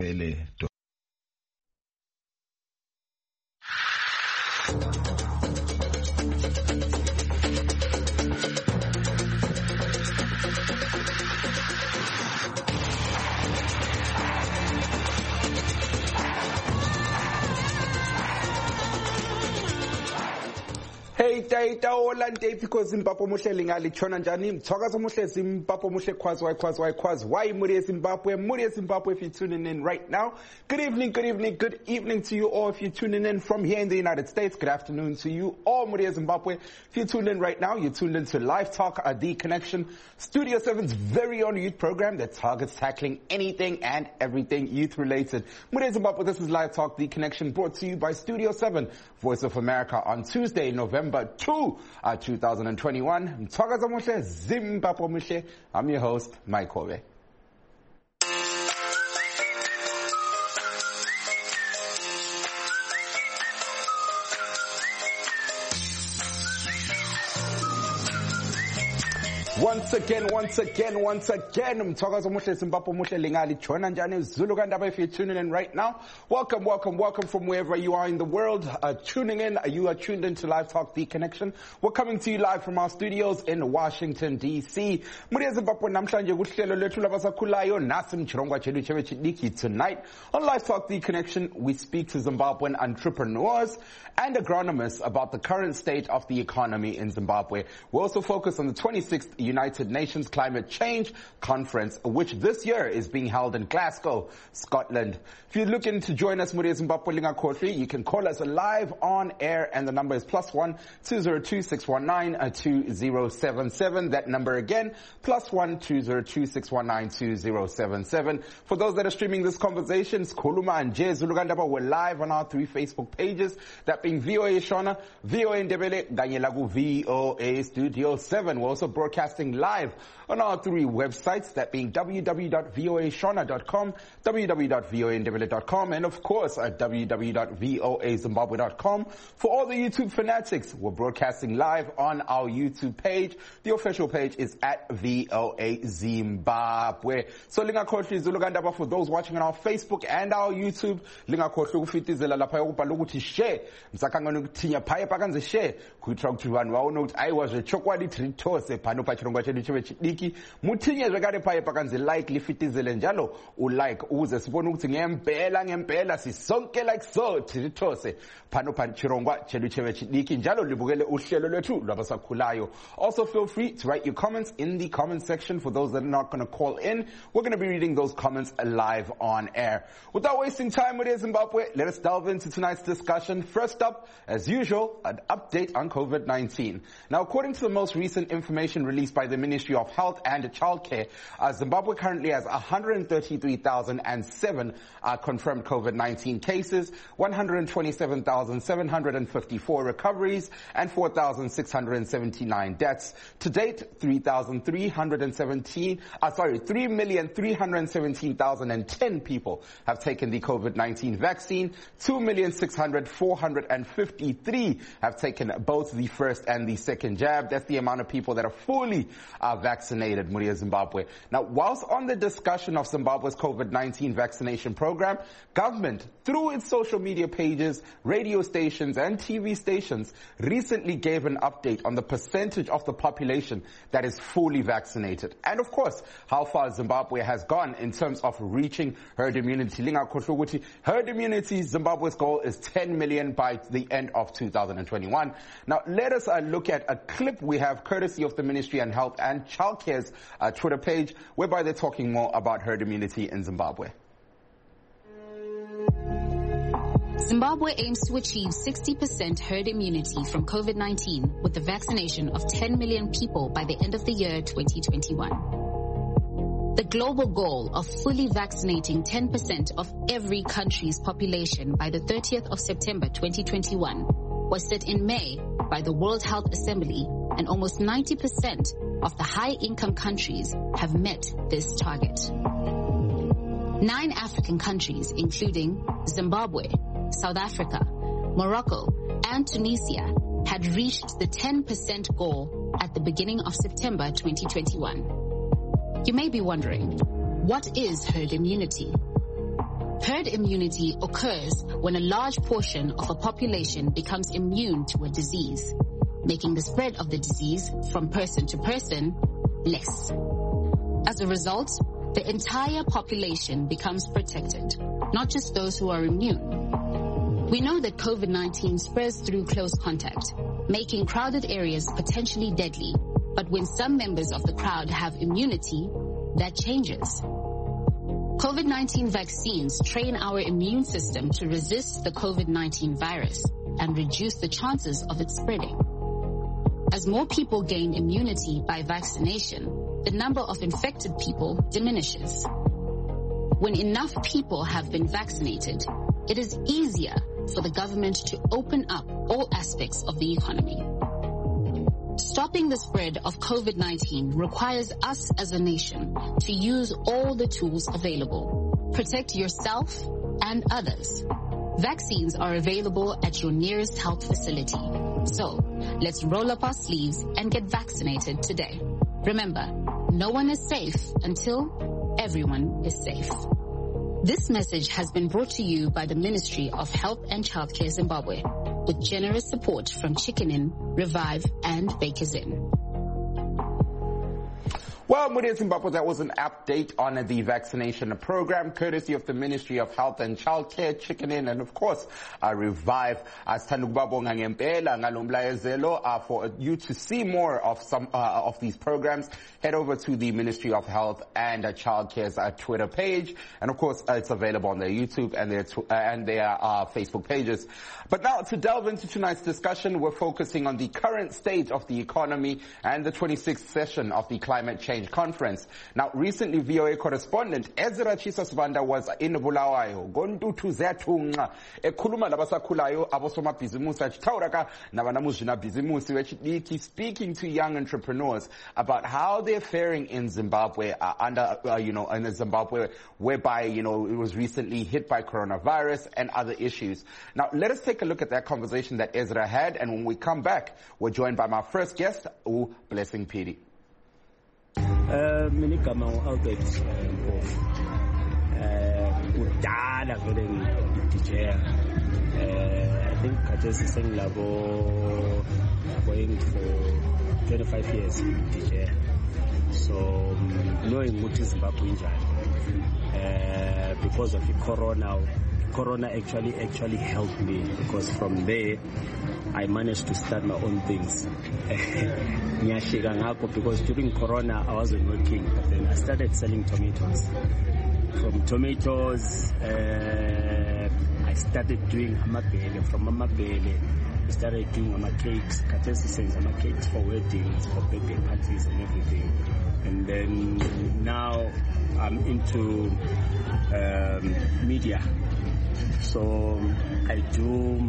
Hey, Olande, because Zimbabwe muhle lingali chona njani mthokazo muhle Zimbabwe muhle khwazi why muri Zimbabwe if you're tuning in right now. Good evening to you all if you're tuning in from here in the United States. Good afternoon to you all muri Zimbabwe. If you're tuned in right now, you're tuned into Live Talk, The Connection, Studio 7's very own youth program that targets tackling anything and everything youth related. Muri Zimbabwe, this is Live Talk, The Connection, brought to you by Studio 7, Voice of America, on Tuesday, November 2, 2021. Mthokazo muhle Zimbabwe muhle. I'm your host, Mike Kobe. Once again, Mthokazo muhle Zimbabwe muhle lingali chona njani Zulu Kandaba if you're tuning in right now. Welcome from wherever you are in the world. Tuning in, you are tuned into Live Talk, The Connection. We're coming to you live from our studios in Washington, D.C. Muri Zimbabwe namhlanje kuhlelo lethu labasakhulayo nasi mchirongwa chedu chediki. Tonight on Live Talk, The Connection, we speak to Zimbabwean entrepreneurs and agronomists about the current state of the economy in Zimbabwe. We also focus on the 26th United Nations Climate Change Conference, which this year is being held in Glasgow, Scotland. If you're looking to join us, Muri Zimbabwe Lingakotli, you can call us live on air, and the number is +1 202 619 2077. That number again, +1 202 619 2077. For those that are streaming this conversation, Kuluma and Jay Zulugandaba, we're live on our 3 Facebook pages, that being VOA Shona, VOA Ndebele, Ganyelagu, VOA Studio 7. We're also broadcasting live on our 3 websites, that being www.voashona.com, www.voandebele.com, and of course at www.voazimbabwe.com. For all the YouTube fanatics, we're broadcasting live on our YouTube page. The official page is at VOA Zimbabwe. So lingakhohlwi Zulugandaba, for those watching on our Facebook and our YouTube, lingakhohlwi ukufitizela lapha yokubhala ukuthi share msakanga nokuthinya phaya pakanze share kuitra ukuthi vanhu vaone ukuthi aiwa chokwadi tritose pano pachirongwa chedu chediki muthinye zvekare phaya pakanze like lifitizele njalo ulike ukuze sibone ukuthi ngempela sisonke like so tritose pano pachirongwa chedu chediki njalo libukele uhlelo lwethu lwabasakhulayo. Also feel free to write your comments in the comment section. For those that are not going to call in, we're going to be reading those comments live on air. Without wasting time with Zimbabwe, let us delve into tonight's discussion. First up, as usual, an update on COVID-19. Now, according to the most recent information released by the Ministry of Health and Childcare, Zimbabwe currently has 133,007 confirmed COVID-19 cases, 127,754 recoveries, and 4,679 deaths. To date, 3,317,010 people have taken the COVID-19 vaccine. 2,600,453 have taken both the first and the second jab. That's the amount of people that are fully vaccinated, Muri Zimbabwe. Now, whilst on the discussion of Zimbabwe's COVID-19 vaccination program, government, through its social media pages, radio stations, and TV stations, recently gave an update on the percentage of the population that is fully vaccinated. And of course, how far Zimbabwe has gone in terms of reaching herd immunity. Herd immunity, Zimbabwe's goal is 10 million by the end of 2021. Now, let us look at a clip we have courtesy of the Ministry of Health and Childcare's Twitter page, whereby they're talking more about herd immunity in Zimbabwe. Zimbabwe aims to achieve 60% herd immunity from COVID-19 with the vaccination of 10 million people by the end of the year 2021. The global goal of fully vaccinating 10% of every country's population by the 30th of September 2021 was set in May by the World Health Assembly, and almost 90% of the high-income countries have met this target. 9 African countries, including Zimbabwe, South Africa, Morocco, and Tunisia, had reached the 10% goal at the beginning of September 2021. You may be wondering, what is herd immunity? Herd immunity occurs when a large portion of a population becomes immune to a disease, making the spread of the disease from person to person less. As a result, the entire population becomes protected, not just those who are immune. We know that COVID-19 spreads through close contact, making crowded areas potentially deadly. But when some members of the crowd have immunity, that changes. COVID-19 vaccines train our immune system to resist the COVID-19 virus and reduce the chances of it spreading. As more people gain immunity by vaccination, the number of infected people diminishes. When enough people have been vaccinated, it is easier for the government to open up all aspects of the economy. Stopping the spread of COVID-19 requires us as a nation to use all the tools available. Protect yourself and others. Vaccines are available at your nearest health facility. So, let's roll up our sleeves and get vaccinated today. Remember, no one is safe until everyone is safe. This message has been brought to you by the Ministry of Health and Childcare Zimbabwe, with generous support from Chicken Inn, Revive, and Bakers Inn. Well, Mudia Zimbabwe, that was an update on the vaccination program, courtesy of the Ministry of Health and Childcare, Chicken Inn, and of course, Revive. For you to see more of some of these programs, head over to the Ministry of Health and Childcare's Twitter page, and of course, it's available on their YouTube and their Facebook pages. But now, to delve into tonight's discussion, we're focusing on the current state of the economy and the 26th session of the Climate Change Conference. Now, recently, VOA correspondent Ezra Chisasvanda was in Bulawayo. Gondutu zetunga. Ekhuluma labasakhulayo abosoma bhizimusi achitauraka nabanamuzvina bhizimusi vechidiki, speaking to young entrepreneurs about how they're faring in Zimbabwe in Zimbabwe, whereby, it was recently hit by coronavirus and other issues. Now, let us take a look at that conversation that Ezra had, and when we come back, we're joined by my first guest, Blessing Piri. Minigama Albert udala vele ngi-DJ. I think Khathesi sengilabo going for 25 years DJ. So knowing ukuthi Zimbabwe injani because of the corona actually helped me, because from there I managed to start my own things. Because during Corona I wasn't working, but then I started selling tomatoes. From tomatoes, I started doing amabele. From amabele, I started doing cakes. Khathesi sends cakes for weddings, for birthday parties and everything. And then now I'm into media. So I do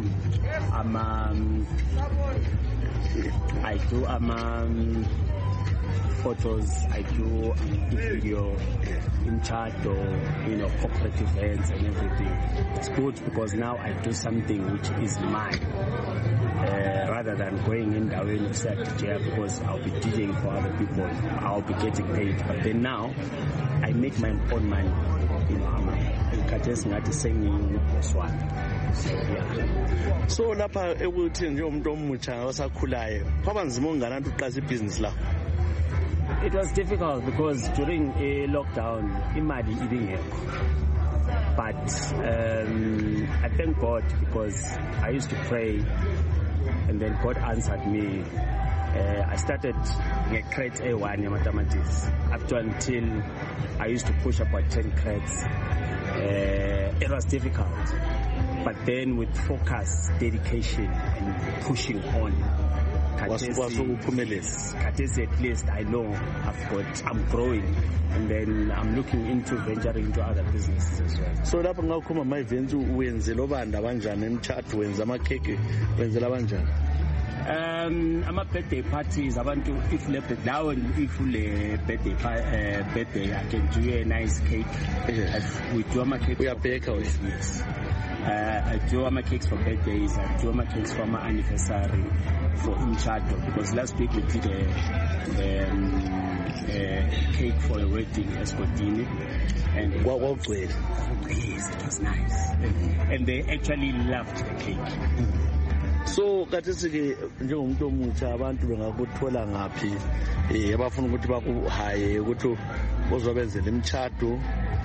photos, I do video, in chat or corporate events and everything. It's good because now I do something which is mine, rather than going in the way to say because I'll be DJing for other people, I'll be getting paid. But then now I make my own money. So lapha ekuthi nje umuntu omutsha osakhulayo kwaba nzima unganantu uqala ibhizinisi la. It was difficult because during a lockdown imali ibingekho, but I thank God because I used to pray and then God answered me. I started crate A1 mathematics up to until I used to push about 10 crates. It was difficult, but then with focus, dedication, and pushing on, Khathesi, at least I know I'm growing, and then I'm looking into venturing into other businesses as well. So lapho ngawukhoma my events wenzela obanda kanjani emchat wenza amakheke wenzela kanjani? Birthday parties, abantu if le birthday I can do a nice cake. We do my cake. We are bakers. Yes. I do my cakes for birthdays. I do my cakes for my anniversary for Imchato, because last week we did a cake for a wedding Escotini. And kwakugcwele. yes, it was nice. And they actually loved the cake. So kathi ke njengomuntu omutsha abantu bengakuthola ngaphi abafuna ukuthi bakuhaye ukuthi uzobenzela imtchado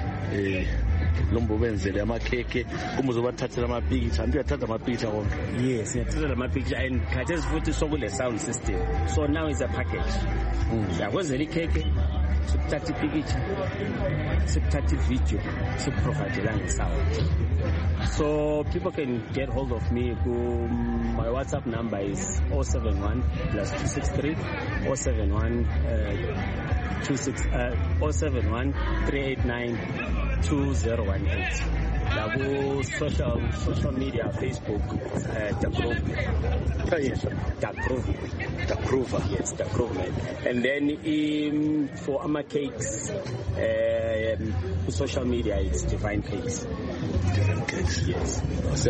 lombo benzele amakheke uma uzobathathela amapicture antu uyathatha amapicture konke. Yes, ngiyathatha amapicture and khathesi futhi sokule sound system. So now it's a package. Siyakwenzela ikheke, sikuthatha ipicture, sikuthatha ivideo, sikuprovide ngesound. So people can get hold of me. My WhatsApp number is 071 +263 071 071 389 2018. Lago social media, Facebook, Dagrova. Yes, Dagrova. And then for Ama Cakes, social media, it's Divine Cakes. Divine Cakes. Yes.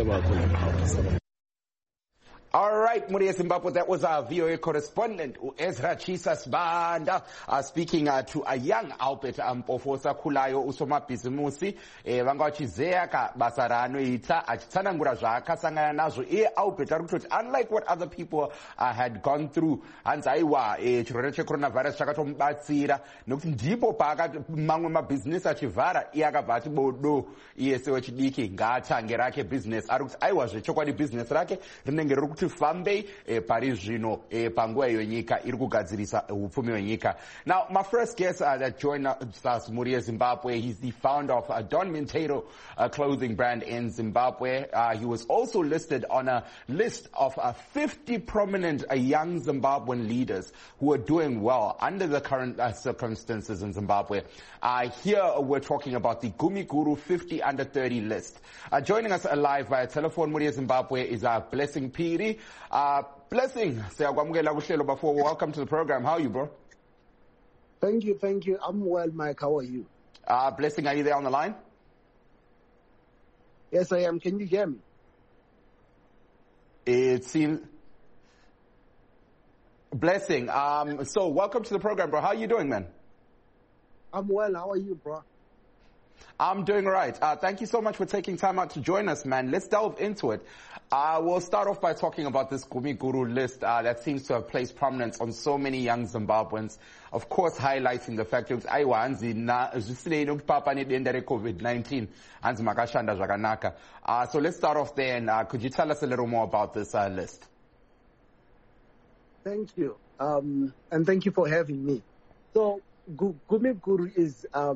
All right, Muria Zimbabwe, that was our VOA correspondent, Ezra Chisas Banda, speaking to a young Albert Mpofosa Kulayo Usoma Bizimusi, Vangachizeaka Basarano Ita, Achtanangura Jaka Sanganazo, Albert, unlike what other people had gone through, Anzaiwa, Chroneche coronavirus, Chakatom Batsira, Nukidipo Paga, Manguma business, Achivara, Iagabati Bodo, ESOHDiki, Gata, Ngerake business, Arux, I was a chocolate business rake, Renengeru. Fambe Paris Gino Panguwa Yonyika Irkugadzirisa Upumi Yonyika. Now my first guest that joined us, Muria Zimbabwe, he's the founder of Don Mintato clothing brand in Zimbabwe. He was also listed on a list of 50 prominent young Zimbabwean leaders who are doing well under the current circumstances in Zimbabwe. Here we're talking about the Gumi Guru 50 under 30 list. Joining us live via telephone, Muria Zimbabwe, is Blessing Piri. Blessing, welcome to the program. How are you, bro? Thank you. I'm well, Mike. How are you? Blessing, are you there on the line? Yes, I am. Can you hear me? It seems... Blessing, so welcome to the program, bro. How are you doing, man? I'm well. How are you, bro? I'm doing all right. Thank you so much for taking time out to join us, man. Let's delve into it. We'll start off by talking about this Gumi Guru list that seems to have placed prominence on so many young Zimbabweans. Of course, highlighting the fact that COVID-19 so let's start off there. And could you tell us a little more about this list? Thank you. And thank you for having me. So Gumi Guru is a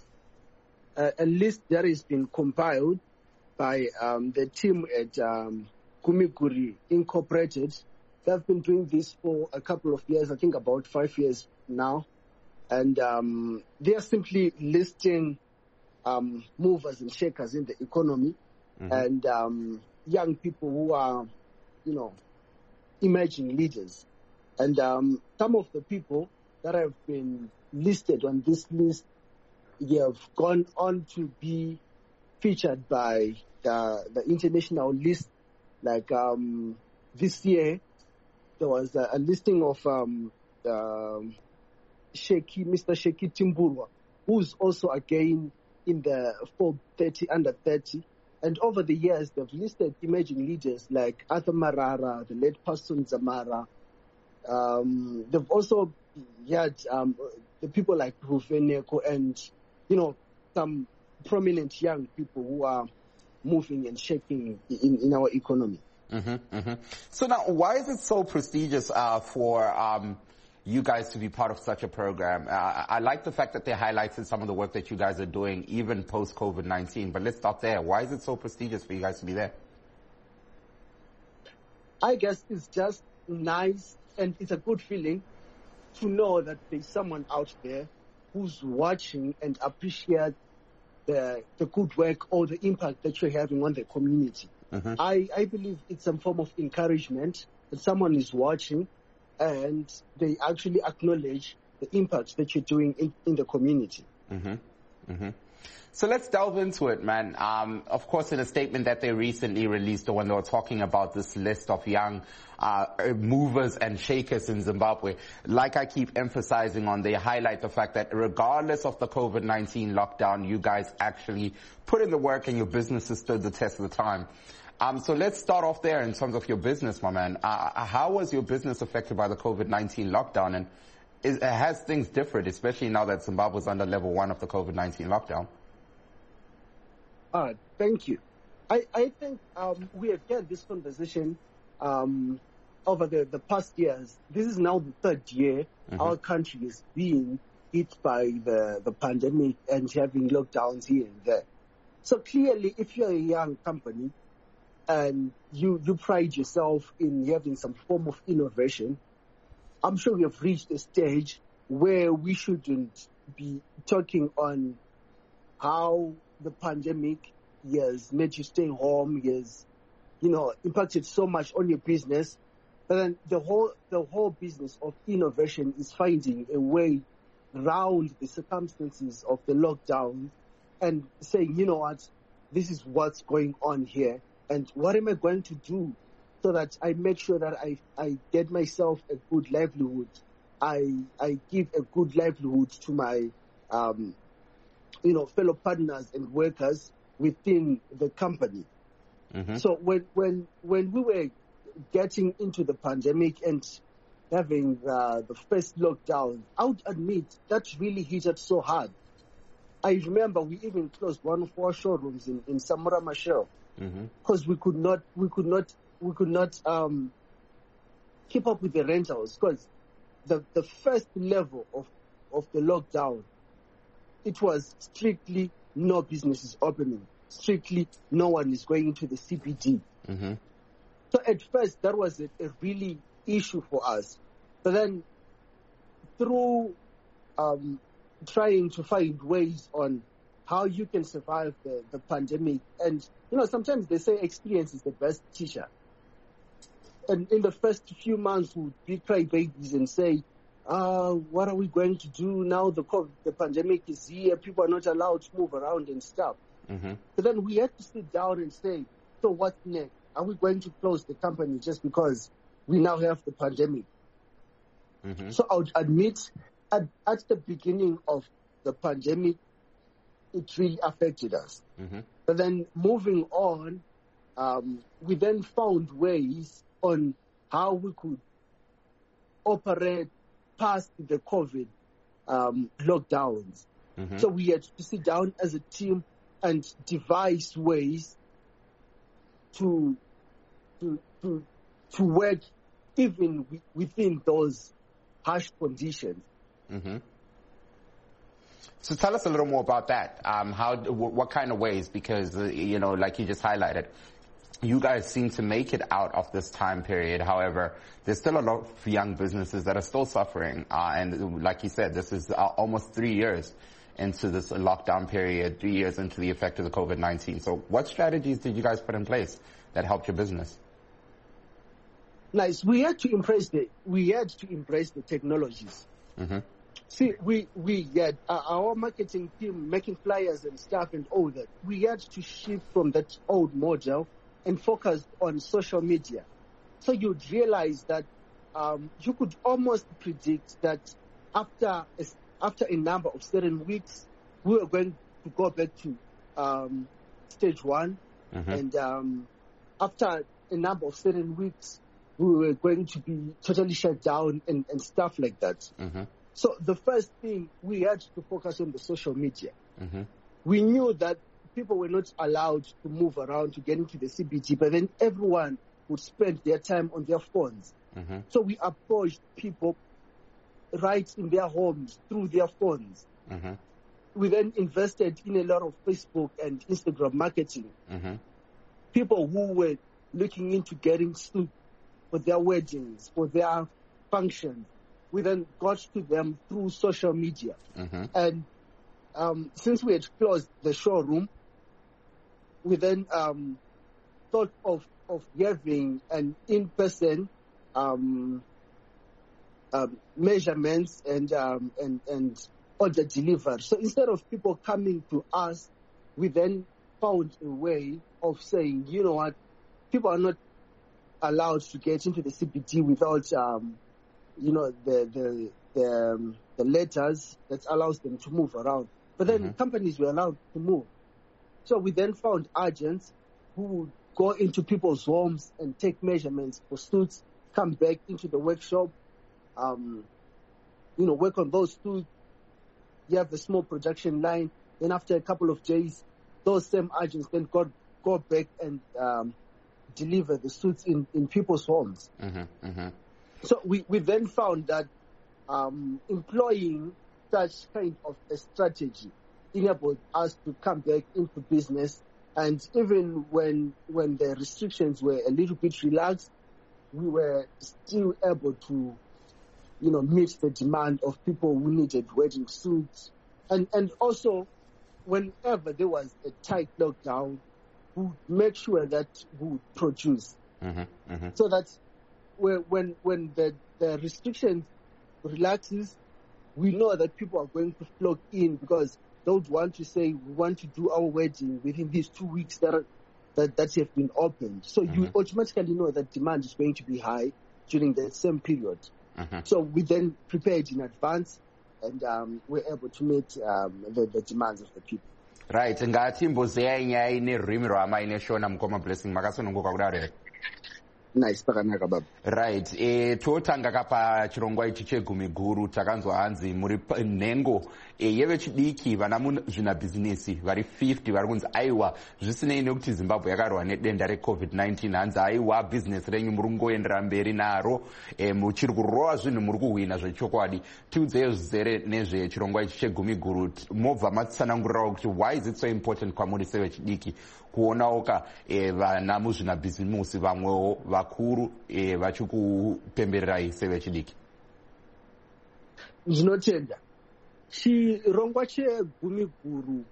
list that has been compiled by the team at Gumi Guru Incorporated. They've been doing this for a couple of years, I think about 5 years now. And they are simply listing movers and shakers in the economy and young people who are, emerging leaders. And some of the people that have been listed on this list have gone on to be featured by the international list. Like this year, there was a listing of Mr. Sheki Timburwa, who's also again in the Forbes 30 under 30. And over the years, they've listed emerging leaders like Arthur Marara, the late Pastor Zamara. They've also had the people like Rufeneko and, some prominent young people who are moving and shaking in our economy. So now, why is it so prestigious for you guys to be part of such a program? I like the fact that they highlighted some of the work that you guys are doing, even post-COVID-19. But let's start there. Why is it so prestigious for you guys to be there? I guess it's just nice and it's a good feeling to know that there's someone out there who's watching and appreciate the good work or the impact that you're having on the community. I believe it's some form of encouragement that someone is watching and they actually acknowledge the impact that you're doing in the community. So let's delve into it, man. Of course, in a statement that they recently released, or when they were talking about this list of young movers and shakers in Zimbabwe, like I keep emphasizing on, they highlight the fact that regardless of the COVID-19 lockdown, you guys actually put in the work and your businesses stood the test of the time. So let's start off there in terms of your business, my man. How was your business affected by the COVID-19 lockdown, and has things differed, especially now that Zimbabwe is under level 1 of the COVID-19 lockdown? Thank you. I think we have had this conversation over the past years. This is now the third year our country is being hit by the pandemic and having lockdowns here and there. So clearly, if you're a young company and you pride yourself in having some form of innovation, I'm sure we have reached a stage where we shouldn't be talking on how the pandemic has made you stay home, has, impacted so much on your business. But then the whole business of innovation is finding a way around the circumstances of the lockdown and saying, you know what, this is what's going on here, and what am I going to do so that I make sure that I get myself a good livelihood. I give a good livelihood to my fellow partners and workers within the company. So when we were getting into the pandemic and having the first lockdown, I would admit that really hit us so hard. I remember we even closed one of our showrooms in Samora Machel because we could not keep up with the rentals, because the first level of the lockdown, it was strictly no businesses opening, strictly no one is going into the CBD. So at first that was a really issue for us. But then through trying to find ways on how you can survive the pandemic, and sometimes they say experience is the best teacher. And in the first few months we'd be crybabies and say, what are we going to do now? The pandemic is here. People are not allowed to move around and stuff. But then we had to sit down and say, so what's next? Are we going to close the company just because we now have the pandemic? So I would admit, at the beginning of the pandemic, it really affected us. But then moving on, we then found ways on how we could operate past the COVID lockdowns. So we had to sit down as a team and devise ways to work even within those harsh conditions. So tell us a little more about that. What kind of ways? Because like you just highlighted, you guys seem to make it out of this time period. However, there's still a lot of young businesses that are still suffering. And like you said, this is almost 3 years into this lockdown period, 3 years into the effect of the COVID-19. So what strategies did you guys put in place that helped your business? Nice. We had to embrace the technologies. See, we had our marketing team making flyers and stuff and all that. We had to shift from that old model and focus on social media. So you'd realize that you could almost predict that after a number of certain weeks, we were going to go back to stage 1. And after a number of certain weeks, we were going to be totally shut down and stuff like that. So the first thing, we had to focus on the social media. We knew that people were not allowed to move around to get into the CBD, but then everyone would spend their time on their phones. So we approached people right in their homes through their phones. We then invested in a lot of Facebook and Instagram marketing. People who were looking into getting suit for their weddings, for their functions, we then got to them through social media. And since we had closed the showroom, we then thought of having an in-person measurements and order delivery. So instead of people coming to us, we then found a way of saying, you know what, people are not allowed to get into the CBD without, the letters that allows them to move around. But then companies were allowed to move. So we then found agents who would go into people's homes and take measurements for suits, come back into the workshop, work on those suits. You have the small production line. Then after a couple of days, those same agents then go back and deliver the suits in people's homes. So we then found that employing such kind of a strategy enabled us to come back into business. And even when the restrictions were a little bit relaxed, we were still able to, meet the demand of people who needed wedding suits. And also, whenever there was a tight lockdown, we would make sure that we would produce. So that when the restrictions relaxes, we know that people are going to flock in because they would want to say, we want to do our wedding within these 2 weeks that have been opened. So you automatically know that demand is going to be high during the same period. So we then prepared in advance and we're able to meet the demands of the people. Right. Ngati mbozea nyaya ine rimi rwama ine Shona Mukoma Blessing makasonongoka kudare. Nice, pakanaka baba. Right. Totanga kapa chirongwa ichi chegumi guru takanzwa hanzi muri nhengo yevechidiki vana muzvina bhizinesi vari 50 vari kunzi aiwa zvisinei nekuti Zimbabwe yakarwa nedenda reCovid-19 hanzi aiwa bhizinesi renyu muri kungoendera mberi naro muchiri kurova zvinhu muri kuhwina zvechokwadi. Tiudzei zvizere nezvechirongwa ichi chegumi guru mobva matsanangurirawo kuti why is it so important kwamuri sevechidiki kuonawo ka vana muzvina bhizimusi vamwewo vakuru vachikupembererai sevechidiki? Ndinotenda chirongwa chegumi guru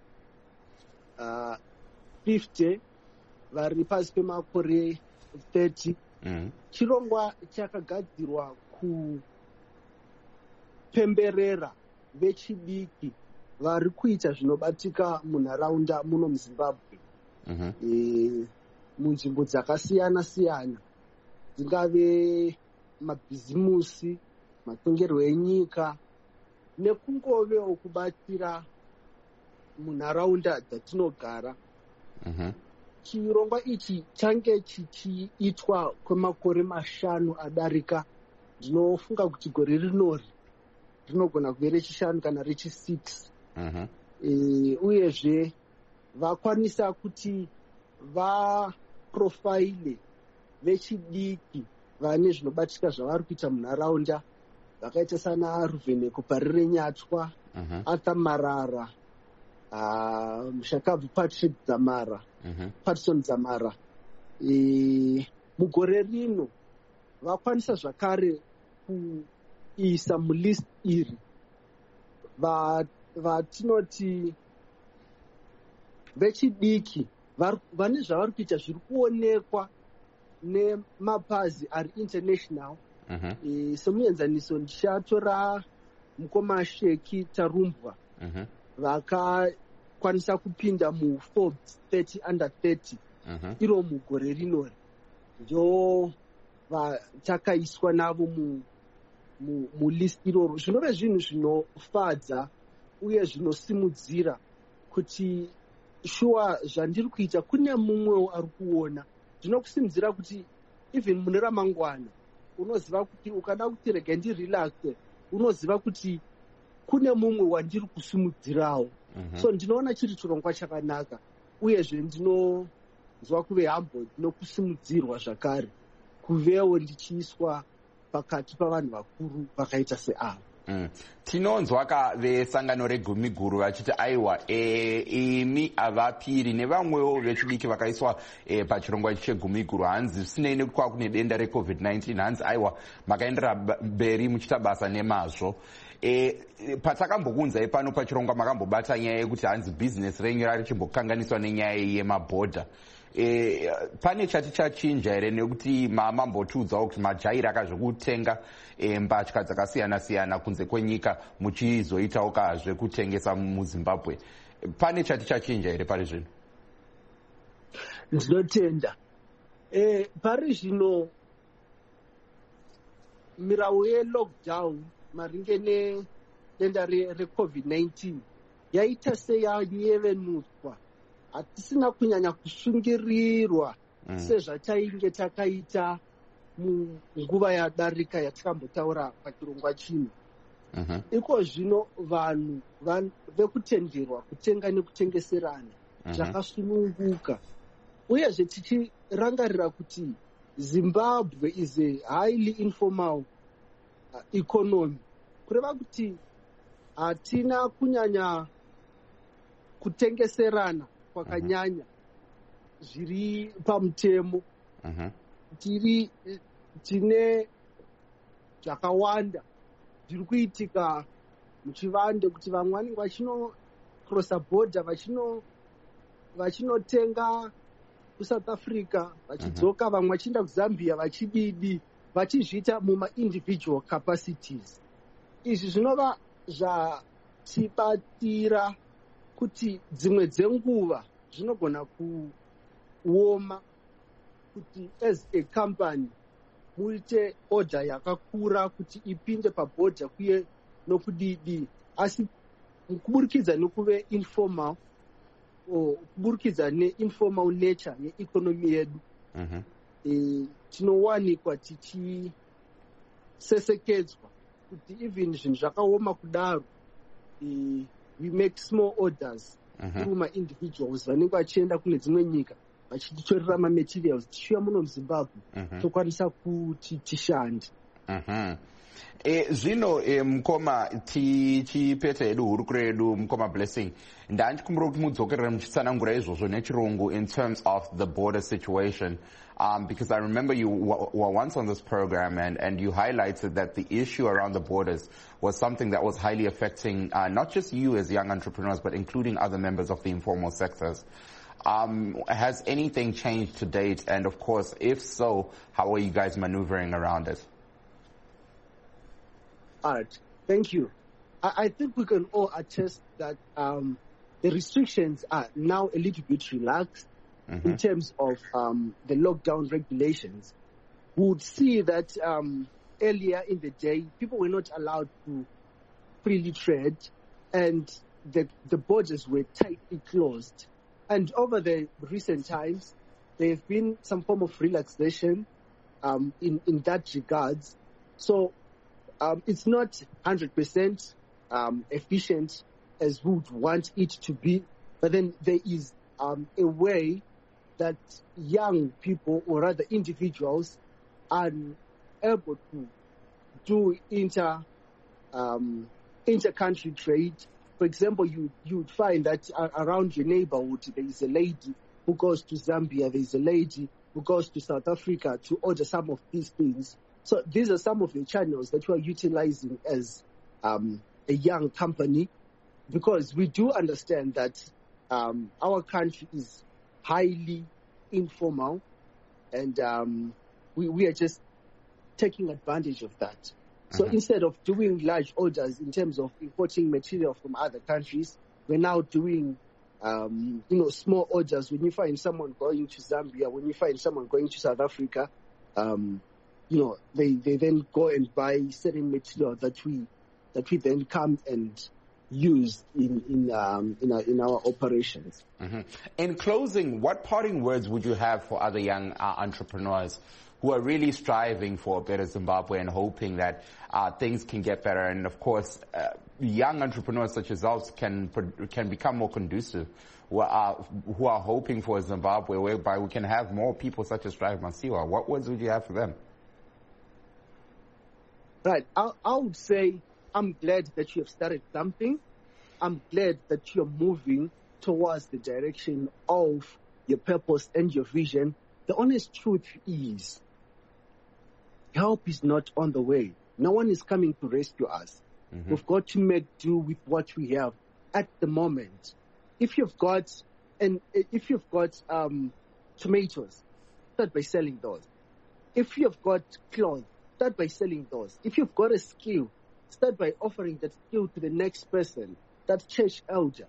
50 vari pasi pemakore 30 chirongwa chakagadzirwa kupemberera vechidiki vari kuita zvinobatika munharaunda muno muZimbabwe. Munzvimbo dzakasiyana siyana, dzingave mabhizimusi, matongerwo enyika, nekungovewo kubatsira munharaunda dzatinogara. Chirongwa ichi change chichiitwa kwemakore 5 adarika. Ndinofunga kuti gore rinori rinogona kuve rechi5 kana rechi6. Uyezve vakwanisa kuti vaprofaile vechidiki vane zvinobatika zvavari kuita munharaunda, vakaita sana Ruvheneko Parire Nyatwa, Arthur Marara, Mushakabvu Patson Dzamara. Mugore rino vakwanisa zvakare kuisa mulist iri vatinoti vechidiki vane zvavari kuita zviri kuonekwa nemapazi ari international. Semuenzaniso ndichatora mukoma Sheki Tarumbwa vakakwanisa kupinda muForbes 30 under 30 iro mugore rinori. Ndio takaiswa navo mulist iroro. Zvinove zvinhu zvinofadza uye zvinosimudzira kuti shuwa zvandiri kuita kune mumwewo ari kuona. Ndinokusimudzira kuti even mune ramangwana unoziva kuti ukada kuti rega ndirelaxe, unoziva kuti kune mumwe wandiri kusimudzirawo. So ndinoona chiri chirongwa chakanaka, uyezve ndinonzwa kuve humble nokusimudzirwa zvakare kuvewo ndichiiswa pakati pavanhu vakuru vakaita seavo. Tinonzwa ka vesangano regumi guru vachiti aiwa imi avapiri nevamwewo vechidiki vakaiswa pachirongwa chegumi guru hanzi zvisinei nekuti kune denda reCovid-19 hanzi aiwa makaendera mberi muchita basa nemazvo. Patakambokunzai pano pachirongwa makambobata nyaya yekuti hanzi bhizinesi renyu rari chimbokanganiswa nenyaya yemabhodha. pane chati chachinja here nekuti mamambotiudzawo kuti majairaka zvekutenga mbatya dzakasiyana-siyana kunze kwenyika muchizoitawo zvekutengesa muzimbabwe. Pane chati chachinja here pari zvino? Ndinotenda pari zvino mirawu yelockdown maringe nedenda reCovid-19 yaita seyanyevenutswa. Hatisina kunyanya kusungirirwa sezvatainge takaita munguva yadarika yatakambotaura pachirongwa chino. Iko zvino vanhu vekutenderwa kutenga nekutengeserana zvakasununguka, uyezve tichirangarira kuti Zimbabwe is a highly informal economy, kureva kuti hatina kunyanya kutengeserana kwakanyanya zviri pamutemo. Tine zvakawanda zviri kuitika muchivande kuti vamwe vanenge vachinokrossa border vachinotenga kuSouth Africa vachidzoka, vamwe vachienda kuZambia vachididi, vachizviita muma-individual capacities. Izvi zvinova zvatibatira kuti dzimwe dzenguva zvinogona kuoma kuti as a company muite order yakakura kuti ipinde pabhodha kuye nokudidi, asi kuburikidza nekuve informal kuburikidza neinformal nature yeeconomy yedu tinowanikwa tichisesekedzwa kuti even zvinhu zvakaoma kudaro we make small orders kuma-individuals vanenge vachienda kune dzimwe nyika vachititorera mamaterials tichiuya muno muZimbabwe tokwanisa kuti tishande. Zvino mukoma tichipeta hedu hurukuro yedu mukoma Blessing, ndanchikumbira kuti mudzokerere muchitsanangura izvozvo nechirungu in terms of the border situation, because I remember you were once on this program and you highlighted that the issue around the borders was something that was highly affecting not just you as young entrepreneurs but including other members of the informal sectors. Has anything changed to date, and of course if so, how are you guys maneuvering around it? All right, thank you. I think we can all attest that the restrictions are now a little bit relaxed in terms of the lockdown regulations. We would see that earlier in the day, people were not allowed to freely trade, and the borders were tightly closed. And over the recent times, there have been some form of relaxation in that regards. So it's not 100% efficient as we would want it to be, but then there is a way that young people, or rather individuals, are able to do inter-country trade. For example, you would find that around your neighborhood there is a lady who goes to Zambia, there is a lady who goes to South Africa to order some of these things. So these are some of the channels that we are utilizing as a young company, because we do understand that our country is highly informal, and we are just taking advantage of that. So instead of doing large orders in terms of importing material from other countries, we're now doing small orders. When you find someone going to Zambia, when you find someone going to South Africa, they then go and buy certain material that we then come and use in our operations. In closing, what parting words would you have for other young entrepreneurs who are really striving for a better Zimbabwe and hoping that things can get better? And of course, young entrepreneurs such as us can become more conducive, who are hoping for a Zimbabwe whereby we can have more people such as Strive Masiwa. What words would you have for them? Right. I would say I'm glad that you have started something. I'm glad that you're moving towards the direction of your purpose and your vision. The honest truth is, help is not on the way. No one is coming to rescue us. We've got to make do with what we have at the moment. If you've got tomatoes, start by selling those. If you've got clothes, start by selling those. If you've got a skill, start by offering that skill to the next person, that church elder.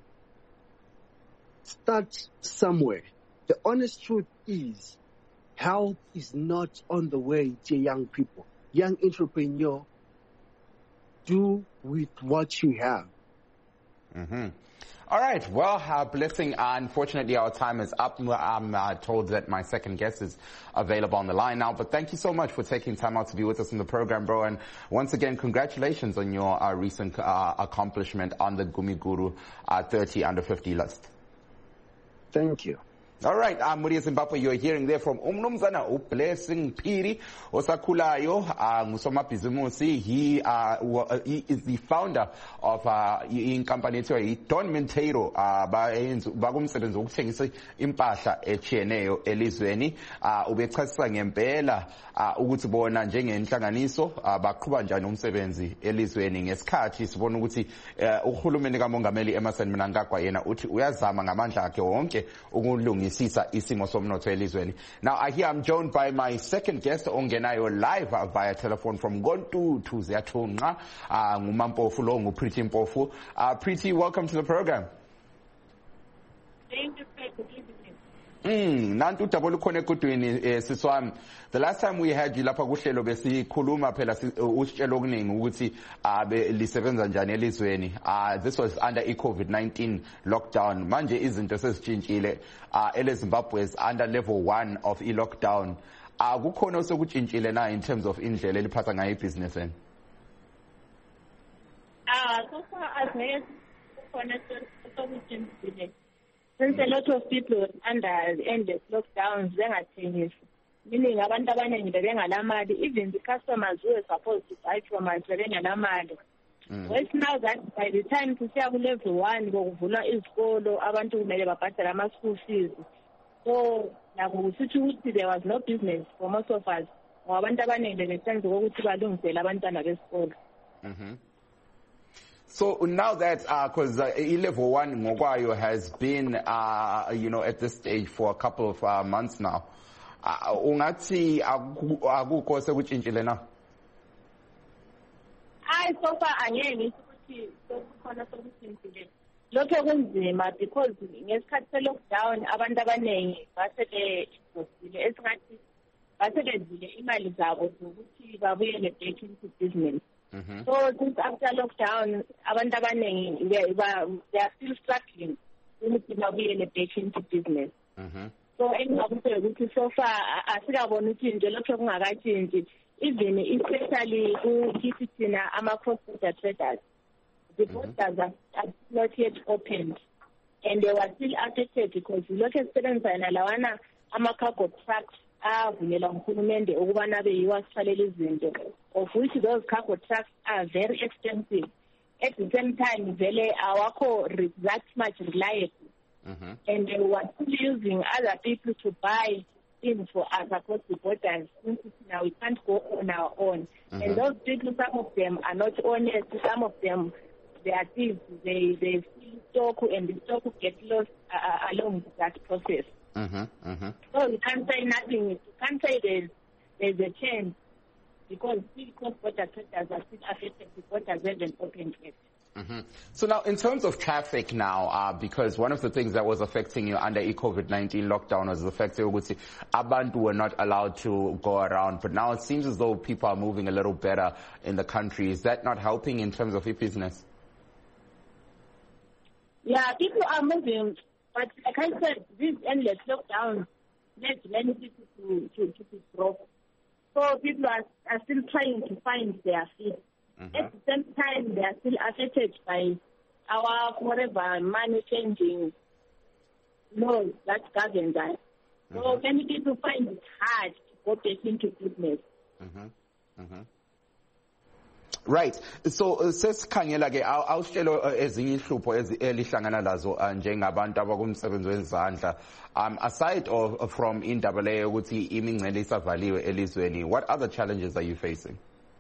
Start somewhere. The honest truth is, help is not on the way to young people. Young entrepreneur, do with what you have. Mm-hmm. All right. Well, Blessing, unfortunately, our time is up. I'm told that my second guest is available on the line now. But thank you so much for taking time out to be with us in the program, bro. And once again, congratulations on your recent accomplishment on the Gumiguru 30 under 50 list. Thank you. All right, Muria Zimbabwe, you're hearing there from Umnumzana Blessing Phiri Osakulayo, ngusomabhizimusi. He is the founder of in company ethiwa Don Monteiro, bakumsebenzi wokuthengisa impahla echiyeneyo elizweni. Ubechasisa ngempela ukuthi bona njengenhlanganiso baqhubha njani umsebenzi elizweni ngesikhathi sibona ukuthi uhulumeni kaMongameli Emmerson Mnangagwa yena uthi uyazama ngamandla akhe wonke ukulungisa isimo somnotho elizweni. Now I hear I'm joined by my second guest ongenayo live via telephone from Gontu to Ziyathunqa, ngumampofu lo nguPriti Mpofu. Priti, welcome to the program. Thank you, good evening. Nantu dabolo khona ekudwini siswami. The last time we had you lapha kuhlelo besikhuluma phela usitshela okuningi ukuthi lisebenza njani elizweni. This was under COVID-19 lockdown. Manje izinto sezitshintshile. EZimbabwe is under level 1 of lockdown. Kukhona osokutshintshile na in terms of indlela eliphatha ngayo ibusiness eni? So far as I know, since a lot of people under endless lockdowns, meaning abantu abaningi bebengalamali, even the customers who were supposed to buy from us bebengalamali. Well, now that by the time kusiya ku level 1 kokuvulwa izikolo, abantu kumele babhadale ama-school fees. So nakusitsho ukuthi there was no business for most of us. Ngoba abantu abaningi bebesenza ukuthi balungisele abantwana besikolo. So now that, because level 1 ngokwayo has been, at this stage for a couple of months now, ungathi akukho sekutshintshile na? So far angeke ngithi ukuthi sokukhona sokutshintshile. Lokho kunzima because ngesikhathi se-lockdown abantu abaningi basebedosile esingathi basebenzile imali zabo zokuthi babuyele back into business. So since after lockdown, abantu abaningi they are still struggling ukuthi babuyele back into business. So engakusho ukuthi so far asikabona ukuthi lokho kungakatshintshi, even especially kukithi thina ama-cross-border traders. The borders are not yet opened, and they were still affected because lokho esebenzana lawana ama-cargo trucks avunyelwa nguhulumende ukubana beyiwa sithalela izinto, of which those cargo trucks are very expensive. At the same time, vele awakho that much reliable. And they were still using other people to buy things for us across the borders. Since now we can't go on our own. And those people, some of them are not honest. Some of them, they are thieves. They steal stock, and the stock get lost along that process. So you can't say nothing. You can't say there's a change because still cross-border traders are still affected. The borders haven't opened yet. So now, in terms of traffic now, because one of the things that was affecting you under COVID-19 lockdown was the fact that abantu were not allowed to go around. But now it seems as though people are moving a little better in the country. Is that not helping in terms of your business? Yeah, people are moving. But like I said, this endless lockdown led many people to be broke. So people are still trying to find their feet. At the same time, they are still affected by our whatever money changing laws that govern us. So many people find it hard to go back into business. Right. So sesikhangela ke awusitshelo ezinye ihlupho elihlangana lazo njengabantu abakumsebenzi wezandla, aside from indaba leyo ukuthi imingcele isavaliwe elizweni, what other challenges are you facing?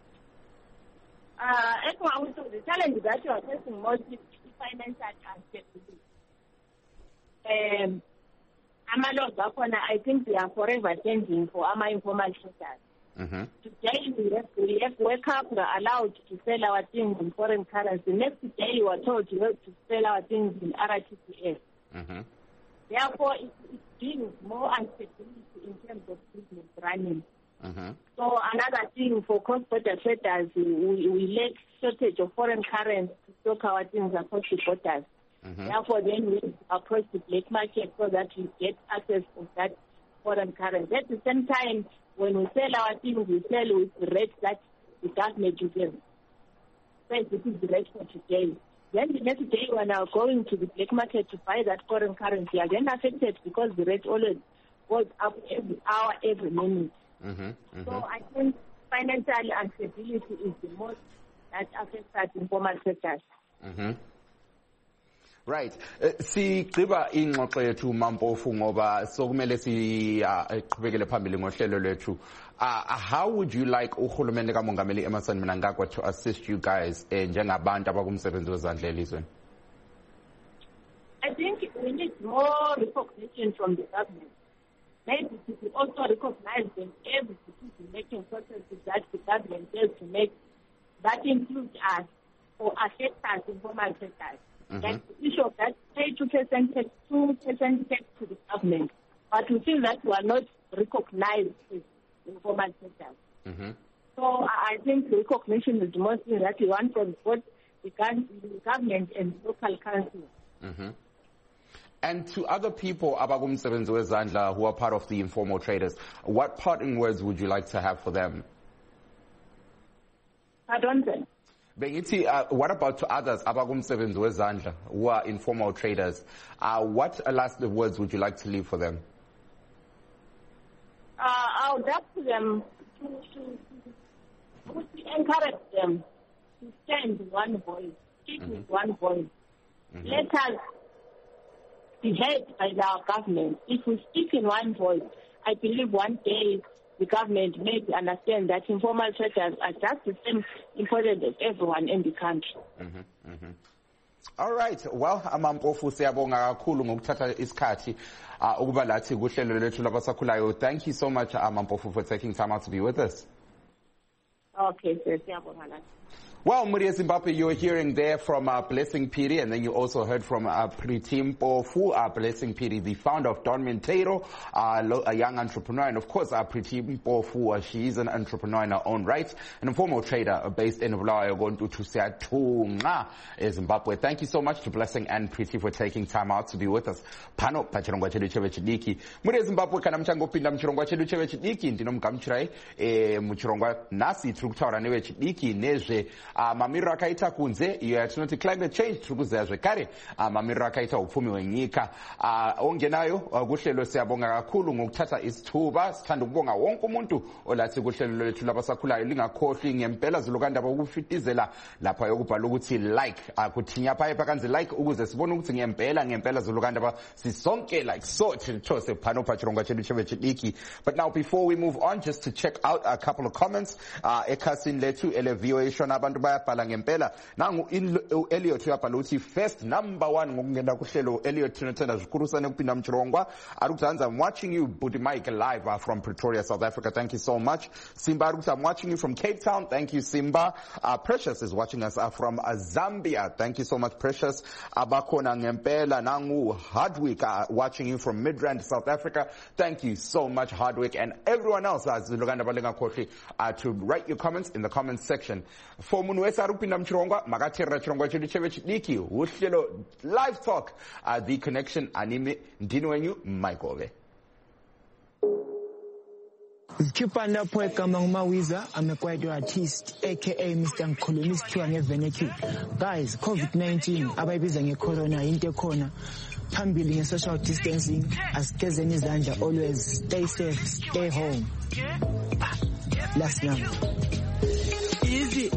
The challenge that you are facing mostly is financial instability. Ama-laws akhona, I think they are forever changing for informal traders. Today we have wake up, we are allowed to sell our things in foreign currency. Next day we are told you have to sell our things in RTGS. Therefore, it's giving more uncertainty in terms of business running. So another thing for cross-border traders, we lack shortage of foreign currency to stock our things across the borders. Therefore, then we approach the black market so that we get access to that foreign currency. At the same time, when we sell our things, we sell with the rate that the government gives. So this is the rate for today. Then the next day, when I'm going to the black market to buy that foreign currency, I then affected because the rate always goes up every hour, every minute. So I think financial instability is the most that affects us informal sectors. Right. Sigqiba ingxoxo yethu Mampofu ngoba sokumele siqhubekele phambili ngohlelo lwethu. How would you like uhulumende kaMongameli Emmerson Mnangagwa to assist you guys njengabantu abakumsebenzi wezandla elizweni? I think we need more recognition from the government. Maybe to also recognize them every decision-making processes that the government has to make. That includes us or affect us informal sectors. Like the issue of that pay 2% tax to the government, but we feel that we are not recognized as informal sectors. So I think recognition is the most thing that we want from both the government and local councils. And to other people abakumsebenzi wezandla who are part of the informal traders, what parting words would you like to have for them? Pardon them. What about to others abakumsebenzi wezandla who are informal traders? What last words would you like to leave for them? I would ask them to encourage them to stand with one voice, speak with one voice. Let us be heard by our government. If we speak in one voice, I believe one day the government may understand that informal traders are just the same important as everyone in the country. All right. Well, Mampofu siyabonga kakhulu ngokuthatha isikhathi ukuba lathi kuhlelo lethu labasakhulayo. Thank you so much, Mampofu, for taking time out to be with us. Okay, sir. Siyabonga lathi. Well, Muria Zimbabwe, you were hearing there from Blessing Piri, and then you also heard from Priti Mpofu, Blessing Piri, the founder of Don Mintairo, a young entrepreneur, and of course, Priti Mpofu, she is an entrepreneur in her own right, and a former trader based in Bulawayo, going to Siatunga, Zimbabwe. Thank you so much to Blessing and Priti for taking time out to be with us. Pano, pachirongwa chedu chevechidiki. Muria Zimbabwe, kana mchango pinda mchirongwa chedu chevechidiki, ndino mkamchirai, mchirongwa nasi, trukutaura nevechidiki, neje, mamiriro akaita kunze iyo yatinoti climate change tiri kuziya zvekare mamiriro akaita upfumi hwenyika ongenayo kuhlelo siyabonga kakhulu ngokuthatha isithuba sithanda ukubonga wonke umuntu olathi kuhlelo lethu labasakhulayo lingakhohlwi ngempela zilokandaba ukufitizela lapha yokubhala ukuthi like kuthinya phaya kanzi like ukuze sibone ukuthi ngempela zilokandaba sisonke like so those phano pachirongwa chedu chevechidiki. But now before we move on, just to check out a couple of comments ekhasini lethu ele VOA shona abantu bayabhala ngempela nangu Elliot uyabhala uthi first number 1 ngokungena kuhlelo Elliot thinathanda zikhurusane kuphinda mchirongwa arukuzanza. I'm watching you Buddy Mike live from Pretoria, South Africa. Thank you so much. Simba Arukuzanza, I'm watching you from Cape Town. Thank you, Simba. Precious is watching us from Zambia. Thank you so much, Precious. Abakona ngempela nangu Hardwick watching you from Midrand, South Africa. Thank you so much, Hardwick, and everyone else to write your comments in the comments section. For Munwesa Rupinda Mchirongwa, Magatera Chirongwa Chidichevich Uhlelo Live Talk, The Connection Anime Ndinwenyu Michael. Kipanda poeka Mawiza, I'm a quite artist, aka Mr. Nkolomist Tuange Veneki. Guys, COVID-19, ababizange corona, intercorona, pambili and social distancing, as Kezen is under, always stay safe, stay home. Last night. Easy,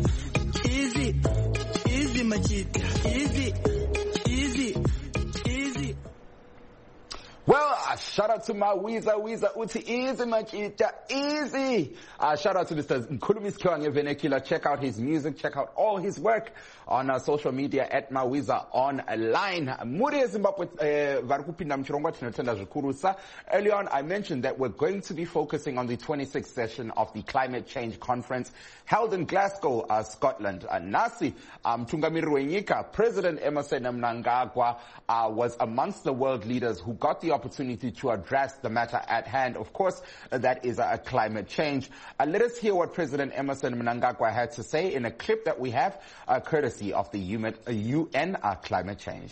Majid, easy. Well, shout out to Mawiza uthi easy machita, easy. Shout out to Mr. Nkhulumi Sithiwa Venekile. Check out his music, check out all his work on social media at Mawiza online. Muri Zimbabwe varikupinda mchirongwa tinotenda zvikurusa. Early on, I mentioned that we're going to be focusing on the 26th session of the Climate Change Conference held in Glasgow, Scotland. Nasi mtungamiri wenyika, President Emmerson Mnangagwa was amongst the world leaders who got the opportunity to address the matter at hand. Of course, that is climate change. Let us hear what President Emmerson Mnangagwa had to say in a clip that we have, courtesy of the UN climate change.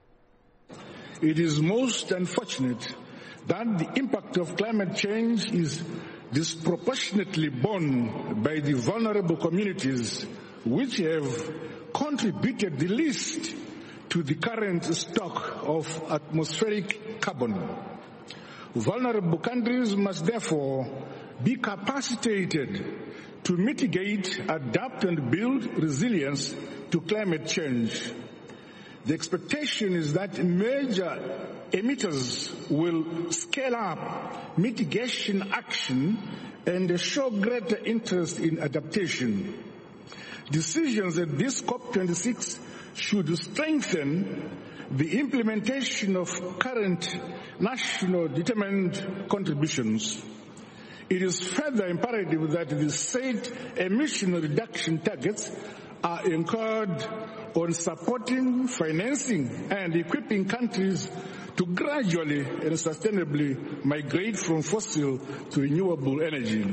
It is most unfortunate that the impact of climate change is disproportionately borne by the vulnerable communities which have contributed the least to the current stock of atmospheric carbon. Vulnerable countries must therefore be capacitated to mitigate, adapt and build resilience to climate change. The expectation is that major emitters will scale up mitigation action and show greater interest in adaptation. Decisions at this COP26 should strengthen the implementation of current national determined contributions. It is further imperative that the said emission reduction targets are anchored on supporting, financing, and equipping countries to gradually and sustainably migrate from fossil to renewable energy.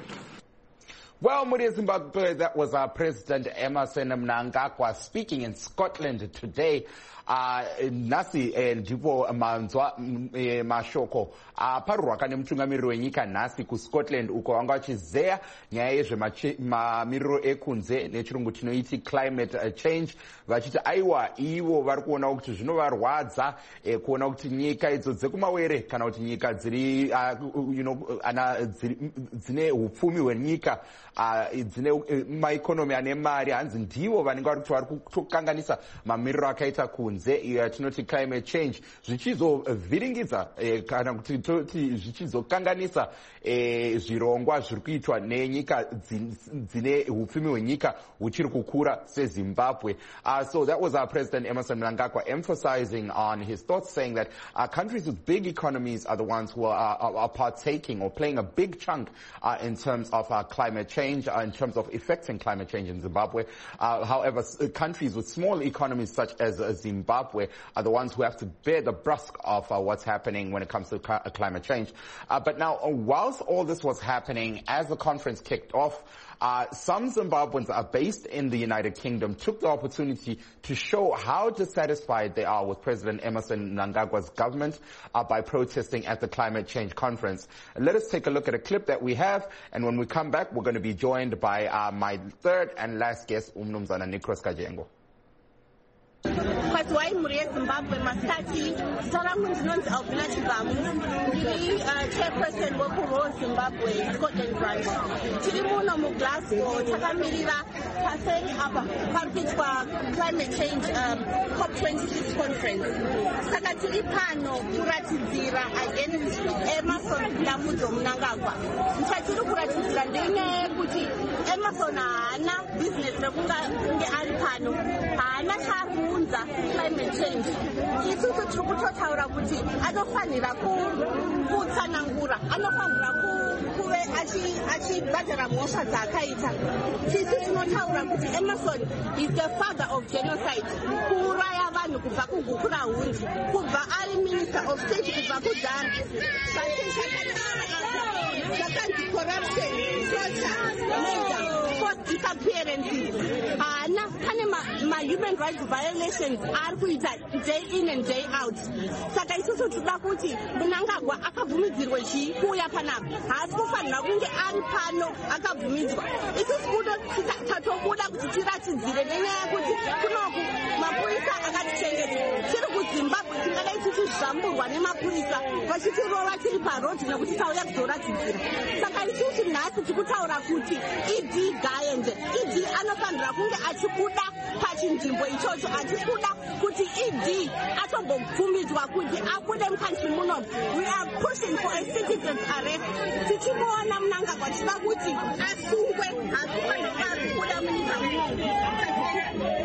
Well, Muri Zimbabwe, that was our President Emmerson Mnangagwa speaking in Scotland today. Nasi ndipo manzwa mashoko parurwa kane mtungamiriro wenyika nasi ku Scotland uko wanga vachizeya nyaya yezvemamiriro ekunze nechirungu tinoiti climate change vachiti aiwa ivo vari kuona kuti zvinovarwadza kuona kuti nyika idzo dzekumawere kana kuti nyika dziri dzine upfumi hwenyika dzine maikonomi ane mari hanzi ndivo vanenge vari kuti vari kutokanganisa mamiriro akaita kunze yatinoti climate change zvichizovhiringidza kana kuti toti zvichizokanganisa zvirongwa zviri kuitwa nenyika dzine upfumi hwenyika huchiri kukura seZimbabwe. So that was our President Emmerson Mnangagwa emphasizing on his thoughts, saying that countries with big economies are the ones who are partaking or playing a big chunk in terms of climate change, in terms of affecting climate change in Zimbabwe. However, countries with small economies such as Zimbabwe are the ones who have to bear the brunt of what's happening when it comes to climate change. But now, whilst all this was happening, as the conference kicked off, some Zimbabweans are based in the United Kingdom took the opportunity to show how dissatisfied they are with President Emmerson Mnangagwa's government by protesting at the climate change conference. Let us take a look at a clip that we have, and when we come back, we're going to be joined by my third and last guest, Umnumzana Nikros Kajengo. Kwasiwai muri yeZimbabwe masikati zitarangu ndinonzi Albina Chibamu ndiri chairperson wekuRaw Zimbabwe Scotland branch. Tiri muno muGlasgow takamirira paseri apa parikuitwa climate change COP26 conference. Saka tiri pano kuratidzira against Emmerson Mnangagwa. Nchatiri kuratidzira ndenyaya yekuti Emmerson haana business rekunge ari pano, haana chakuunza climate change. Isusu tiri kutotaura kuti anofanira kutsanangura, anofanira kuve achibhadhara mhosva dzaakaita. Tisu tinotaura kuti Emmerson is the father of genocide, kuuraya vanhu kubva kuGukurahundi, kubva ari minister of state kubva kudhara. Zakanzi corruption, torture, murder, forced disappearances. Pane human rights violations ari kuita day in and day out. Saka isusu tinoda kuti Mnangagwa akabvumidzirwe kuuya panapa, haasi kufanira kunge ari pano akabvumidzwa. Isusu tatobuda kuti tiratidzire nenyaya yekuti kunoku mapurisa akatichengeta. Tiri kuZimbabwe tingadai tichizvamburwa nemapurisa vachitirova tiri parodi nekuti tauya kuzoratidzira. Saka isusu nhasi tiri kutaura kuti Idi Gaende, Idi anofanira kunge achibuda pachinzvimbo nzvimbo ichocho atikuda kuti ED atobvumidwa kuti abude mukantri muno. We are pushing for a citizen's arrest. Tichimuona Mnangagwa tida kuti asungwe hakufanira kubuda munyika muno.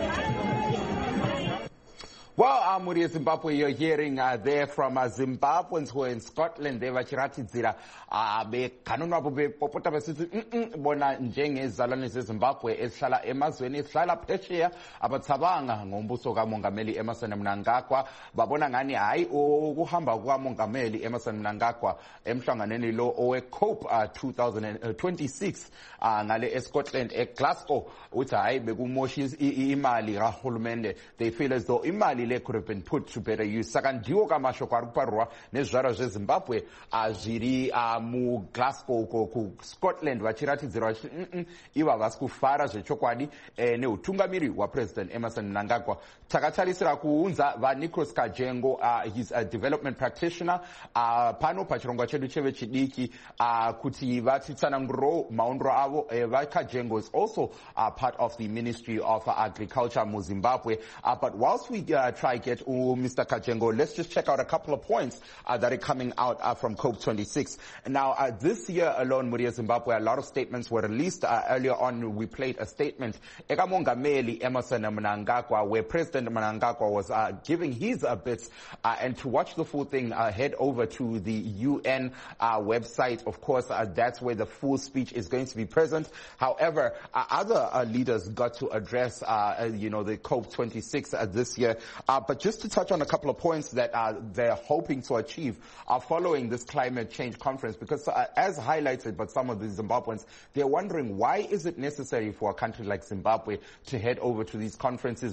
Well, Muri Zimbabwe, you're hearing there from Zimbabweans who are in Scotland. They vachiratidzira bekanonwabo bepopota besithi bona njengezalwane zeZimbabwe esihlala emazweni esihlala phesheya abathabanga ngombuso kaMongameli Emmerson Mnangagwa. Babona ngani hayi ukuhamba kukaMongameli Emmerson Mnangagwa emhlanganweni lo oweCOPE 2026 ngale eScotland eGlasgow uthi hayi bekumoshi imali kahulumende. They feel as though imali le could have been put to better use. Sakandiwo kamasho kwari kuparwa nezvara zveZimbabwe zviri mu Glasgow ku Scotland vachiratidzira iva vasi kufara zvechokwadi neutungamiri waPresident Emmerson Mnangagwa. Takatarisira kuunza vaNicholas Kajengo, he's a development practitioner pano pachirongwa chedu chevechidiki kuti vatitsananguro maondro avo. VaKajengo is also part of the Ministry of Agriculture mu Zimbabwe. But whilst we try get Mr. Kajengo, let's just check out a couple of points that are coming out from COP26. Now, this year alone, Muri Zimbabwe, a lot of statements were released. Earlier on, we played a statement, Eka Mongameli Emmerson Mnangagwa, where President Mnangagwa was giving his bits. And to watch the full thing, head over to the UN website. Of course, that's where the full speech is going to be present. However, other leaders got to address, the COP26 this year. But just to touch on a couple of points that they're hoping to achieve following this climate change conference, because as highlighted by some of the Zimbabweans, they're wondering why is it necessary for a country like Zimbabwe to head over to these conferences?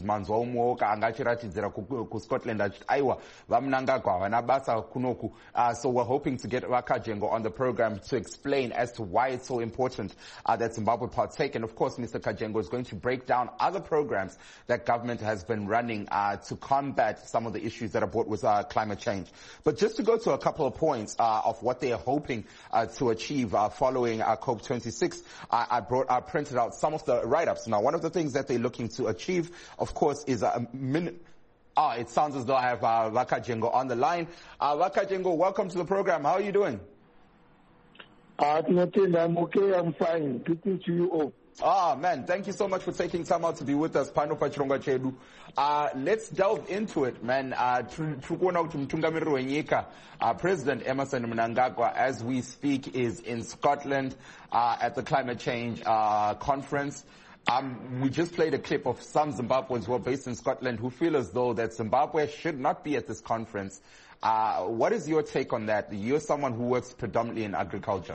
So we're hoping to get VaKajengo on the program to explain as to why it's so important that Zimbabwe partake. And of course, Mr. Kajengo is going to break down other programs that government has been running to combat some of the issues that are brought with climate change. But just to go to a couple of points of what they are hoping to achieve following COP26, I printed out some of the write-ups. Now, one of the things that they're looking to achieve, of course, is it sounds as though I have VaKajengo on the line. VaKajengo, welcome to the program. How are you doing? I'm okay, I'm fine. Greetings to you all. Man, thank you so much for taking time out to be with us. Pano pachirongwa chedu. Let's delve into it, man. President Emmerson Mnangagwa, as we speak, is in Scotland at the climate change conference. We just played a clip of some Zimbabweans who are based in Scotland who feel as though that Zimbabwe should not be at this conference. What is your take on that? You're someone who works predominantly in agriculture.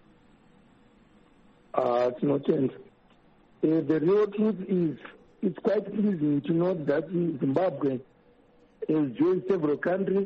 It's not changed. The real truth is, it's quite pleasing to note that Zimbabwe has joined several countries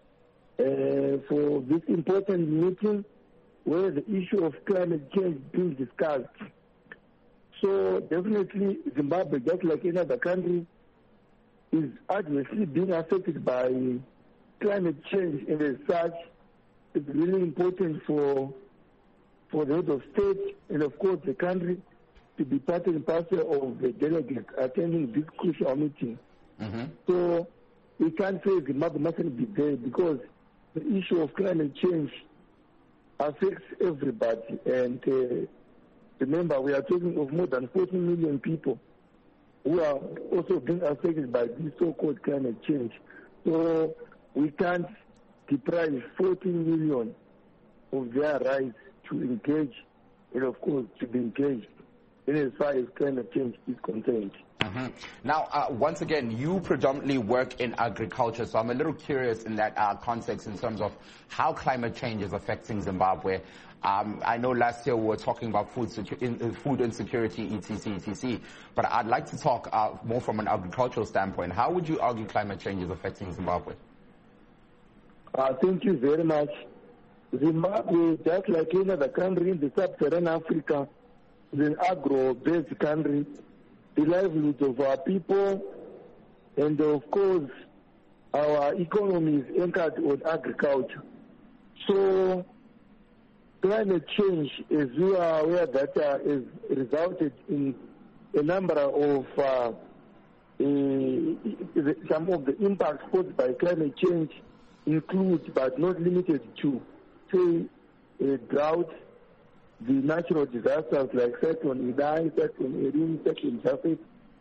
for this important meeting where the issue of climate change is being discussed. So definitely Zimbabwe, just like any other country, is adversely being affected by climate change, and as such, it's really important for the head of state and, of course, the country to be part and parcel of the delegates attending this crucial meeting. So we can't say Zimbabwe mustn't be there because the issue of climate change affects everybody. And remember, we are talking of more than 40 million people who are also being affected by this so-called climate change. So we can't deprive 14 million of their rights to engage and, of course, to be engaged in as far as climate change is concerned. Now, once again, you predominantly work in agriculture, so I'm a little curious in that context in terms of how climate change is affecting Zimbabwe. I know last year we were talking about food insecurity, etc., but I'd like to talk more from an agricultural standpoint. How would you argue climate change is affecting Zimbabwe? Thank you very much. Zimbabwe, just like any other country in the sub-Saharan Africa, is an agro-based country. The livelihoods of our people and, of course, our economy is anchored on agriculture. So climate change, as we are aware, that has resulted in a number of some of the impacts caused by climate change include, but not limited to, say, drought, the natural disasters like Cyclone Idai, Cyclone Erin, Cyclone Japheth,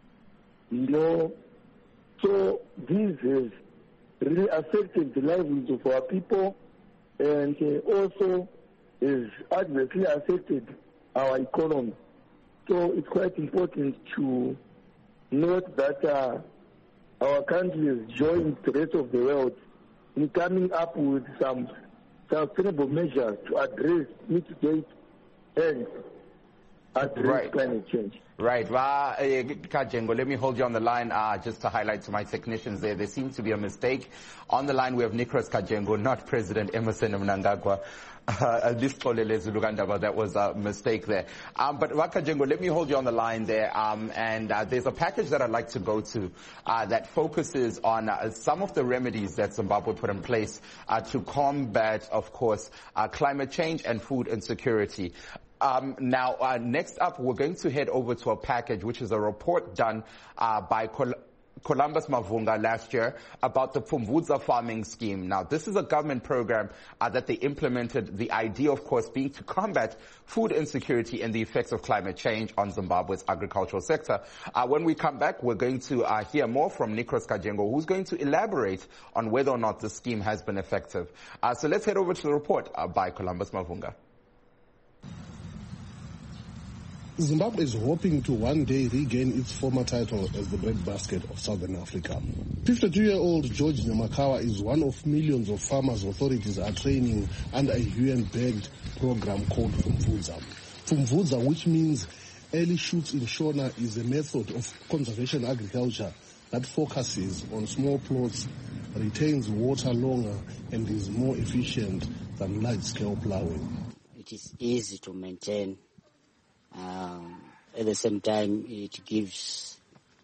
So this has really affected the livelihoods of our people, and also has adversely affected our economy. So it's quite important to note that our country has joined the rest of the world in coming up with some sustainable measures to address, mitigate, and address climate change. Right. Kajengo, let me hold you on the line just to highlight to my technicians there seems to be a mistake. On the line we have Nicholas Kajengo, not President Emmerson Mnangagwa. That was a mistake there. But Kajengo, let me hold you on the line there. And there's a package that I'd like to go to that focuses on some of the remedies that Zimbabwe put in place to combat, of course, climate change and food insecurity. Now, next up, we're going to head over to a package, which is a report done by Columbus Mavunga last year about the Pfumvudza farming scheme. Now, this is a government program that they implemented, the idea, of course, being to combat food insecurity and the effects of climate change on Zimbabwe's agricultural sector. When we come back, we're going to hear more from Nicholas Kajengo, who's going to elaborate on whether or not the scheme has been effective. So let's head over to the report by Columbus Mavunga. Zimbabwe is hoping to one day regain its former title as the breadbasket of Southern Africa. 52-year-old George Nyamakawa is one of millions of farmers authorities are training under a UN-backed program called Pfumvudza. Pfumvudza, which means early shoots in Shona, is a method of conservation agriculture that focuses on small plots, retains water longer, and is more efficient than large-scale plowing. It is easy to maintain. At the same time, it gives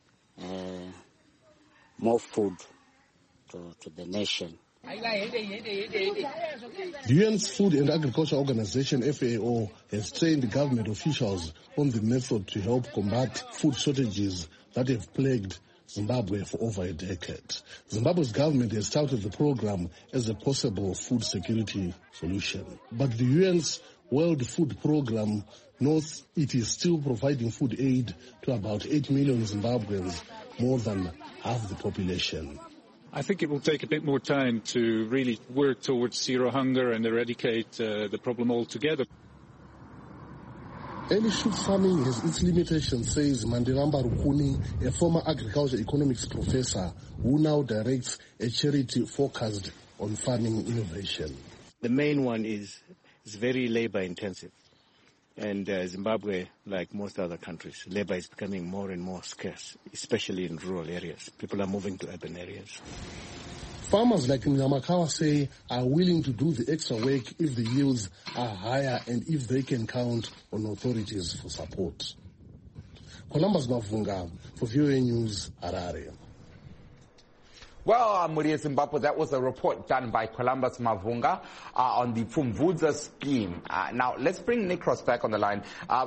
more food to the nation. The UN's Food and Agriculture Organization, FAO, has trained government officials on the method to help combat food shortages that have plagued Zimbabwe for over a decade. Zimbabwe's government has touted the program as a possible food security solution. But the UN's World Food Program notes it is still providing food aid to about 8 million Zimbabweans, more than half the population. I think it will take a bit more time to really work towards zero hunger and eradicate the problem altogether. Early shoot farming has its limitations, says Mandilamba Rukuni, a former agriculture economics professor who now directs a charity focused on farming innovation. The main one is very labor intensive. And Zimbabwe, like most other countries, labor is becoming more and more scarce, especially in rural areas. People are moving to urban areas. Farmers like Nyamakawa say are willing to do the extra work if the yields are higher and if they can count on authorities for support. Columbus Mavunga for VOA News, Harare. Well, Muria Zimbabwe, that was a report done by Columbus Mavunga on the Pfumvudza scheme. Now, let's bring Nicholas back on the line.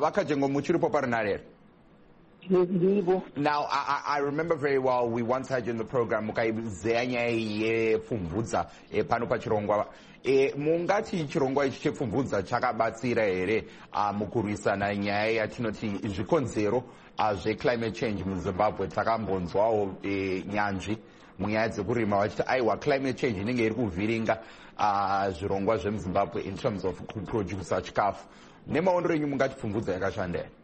Now, I remember very well, we once had you in the program, Pfumvudza, Panupa Chirongwa. Mungati Chirongwa Pfumvudza, Chakabatsira ere, Mukurisa nyaya yatinoti zvikonzero, climate change in Zimbabwe, Takambonzwa, Nyanji. Munyadzi kurima vachiti aiwa climate change inenge iri kuvhiringa zvirongwa zvemuzimbabwe in terms of kuprodusa chikafu. Nemaonero enyu mungati Pfumvudza yakashanda here?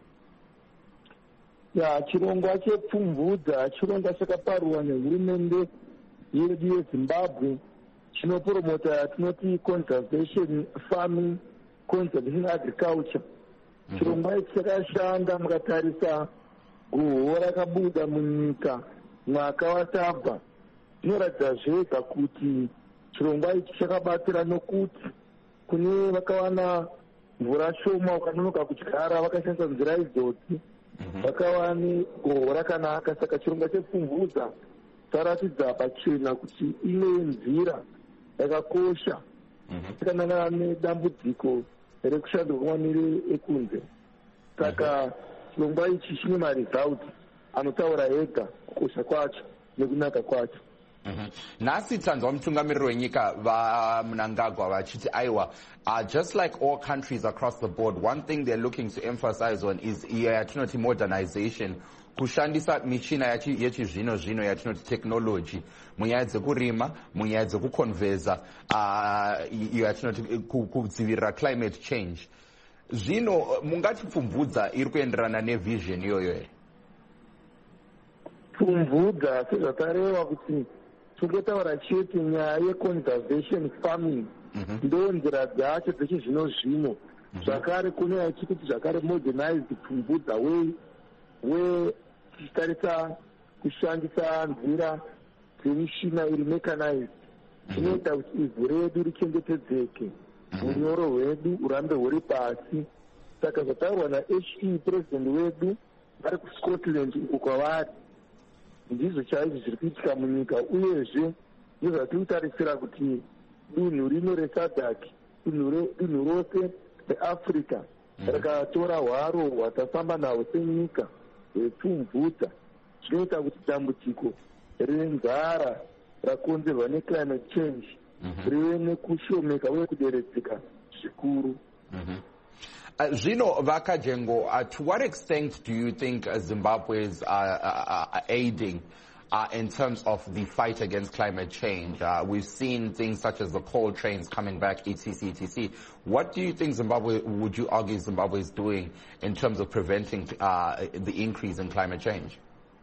Chirongwa chepfumvudza chirongwa chakaparwa nehurumende yedu yeZimbabwe chinopromota tinoti conservation farming, conservation agriculture. Chirongwa ichi chakashanda mukatarisa guhu rakabuda munyika mwaka watabva. Zvinoratidza zvega kuti chirongwa ichi chakabatsira nokuti kune vakawana mvura shoma ukanonoka kudyara vakashandisa nzira idzodzi vakawane gohwo rakanaka. Saka chirongwa chepfumvudza charatidza pachena kuti imwe nzira yakakosha takanangana nedambudziko rekushandurwa mamiriro ekunze. Saka chirongwa ichi chine maresults anotaura ega kukosha kwacho nekunaka kwacho. Nhasi tanzwa mutungamiriri wenyika vaMnangagwa vachiti aiwa, just like all countries across the board, one thing they're looking to emphasize on is yatinoti modernization, kushandisa michina yechizvino zvino yatinoti technology munyaya dzekurima, munyaya dzekukonveza iyo yatinoti kudzivirira climate change. Zvino mungatipfumvudza iri kuenderana nevision iyoyo here? Pfumvudza sezvatareva kuti totaura chete nyaya yeconservation farming ndo nzira dzacho dzechizvino zvino. Zvakare kune yachikuti zvakare modernized pfumvudza tichitarisa kushandisa nzira dzemishina iri mechanized inoita kuti ivhu redu richengetedzeke, unyoro hwedu urambe huri pasi. Saka zvataurwa naHE president wedu vari kuScotland uko kwavari ndizvo chaizvo zviri kuitika munyika, uyezve ndizvatiri kutarisira kuti dunhu rino reSADC, dunhu rose reAfrica rakatora hwaro hwatafamba nahwo senyika hwepfumvudza, zvinoita kuti dambudziko renzara rakonzerwa neclimate change rive nekushomeka uye kuderedzeka zvikuru. Zvino Vakajengo, to what extent do you think Zimbabweans are aiding in terms of the fight against climate change? We've seen things such as the coal trains coming back, etc. What do you think would you argue Zimbabwe is doing in terms of preventing the increase in climate change?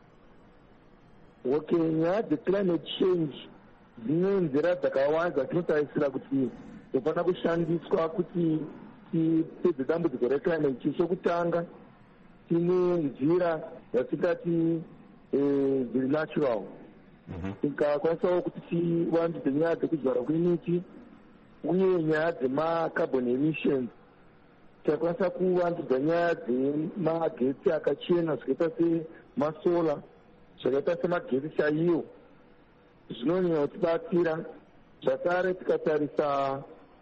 Okay, the climate change, dzine nzira dzakawanda dzinotarisira kuti dzofana kushandiswa kuti tipedze dambudziko reclimate change. Chokutanga tine nzira yatingati dziri natural, tikakwanisawo kuti tiwandudze nyaya dzekudyarwa kwemiti uye nyaya dzemacarbon emissions. Tikakwanisa kuvandudza nyaya dzemagetsi akachena zvakaita semasola, zvakaita semagetsi chaiyo, zvinonyanya kutibatsira. Zvakare tikatarisa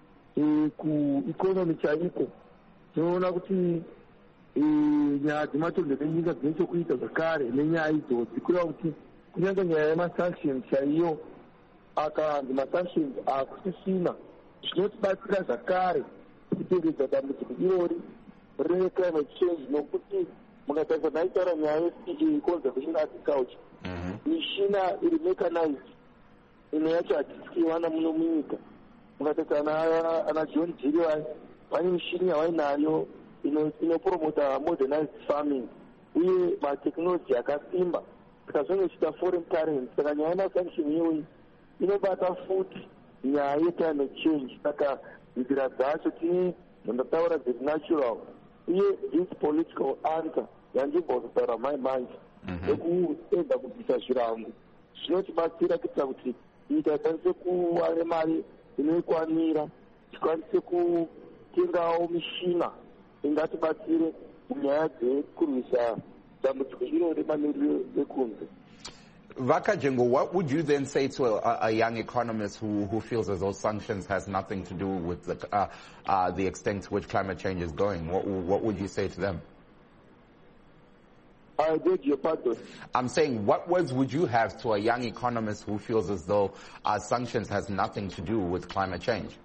kuikonomi chaiko, tinoona kuti nyaya dzematongo enyika dzine chokuita zvakare nenyaya idzodzi, kureva kuti kunyange nyaya yemasanctions chaiyo, akanzi masanctions akusisina, zvinotibatsira zvakare kutevedza dambudziko irori reclimate change. Nokuti mukatarisa naitaura nyaya yeconservation agriculture, mishina iri mechanized imwe yacho hatisikiwana muno munyika. Mukatarisa ana John Deere vane mishini yavainayo inopromota modernized farming uye matechnology akasimba. Saka zvinenge zvichiita foreign currency. Saka nyaya yemasanction iyoyi inobata futi nyaya yeclimate change. Saka nzira dzacho tine ndataura dzenatural uye this political answer yanzvimbo kutaura manje yekuedza kubvisa zvirango zvinotibatsira kuitira kuti nyika ikwanise kuva nemari inoikwanira, tikwanise kutengawo mishina ingatibatsire munyaya dzekurwisa dambudziko iro remamiriro ekunze. Vakajengo, what would you then say to a young economist who feels as though sanctions has nothing to do with the extent to which climate change is going? What would you say to them? I beg your pardon. I'm saying, what words would you have to a young economist who feels as though sanctions has nothing to do with climate change?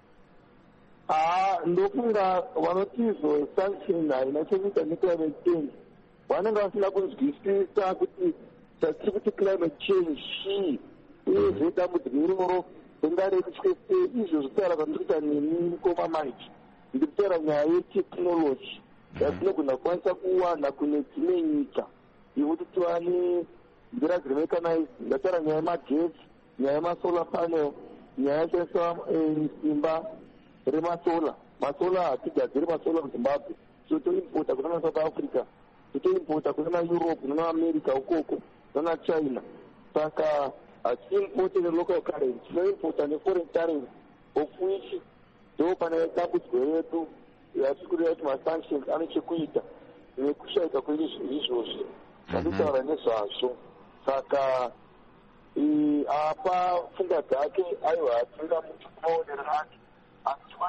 Ndofunga vanotizo sanction haina chekuita neclimate change vanenge vasina kunzwisisa kuti tatiri kuti climate change chii uyezve dambudziko iroro ringareviswe sei. Izvo zvitaura zvandiri kuita nemi mukoma manje, ndiri kutaura nyaya yetechnology yatinogona kukwanisa kuwana kune dzimwe nyika yekuti tiwane nzira dziri mechanized. Ndataura nyaya yemagetsi, nyaya yemasolar panel, nyaya yashandisa simba remasola. Masola hatigadziri masola muZimbabwe, so toimpota kuna South Africa, toimpota kuna Europe, kuna America ukoko, kuna China. Saka hatiimpote nelocal currency, tinoimpota neforeign currency, of which ndo pane dambudziko redu yatikurira kuti masanctions ane chekuita nekushaika kwezvizvozvi zvanditaura nezvazvo. Saka apa pfungwa dzake aiwa hatinga muti kumaonero ake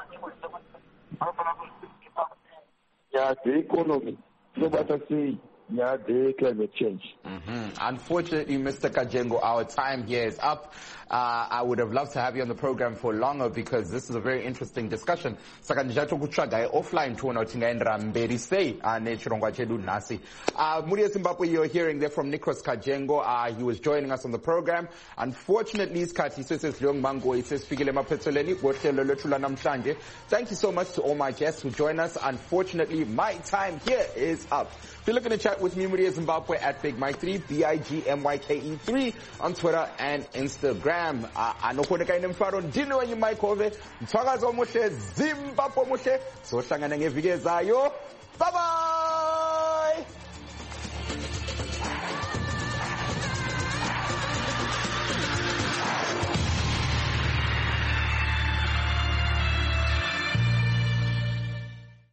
nyaya dzeeconomy dzinobata sei climate change. Unfortunately, Mr. Kajengo, our time here is up. I would have loved to have you on the program for longer because this is a very interesting discussion. Offline Muria Zimbabwe, you're hearing there from Nicholas Kajengo. He was joining us on the program. Unfortunately, thank you so much to all my guests who joined us. Unfortunately, my time here is up. If you're looking to chat with me, Muria Zimbabwe at Big Mike 3, BIGMYKE3 on Twitter and Instagram. Anokoneka inemfaro ndino wenye Mike Ove. Mtwakazo mushe, Zimbabwe mushe. So shangana ngevike zayo. Bye bye!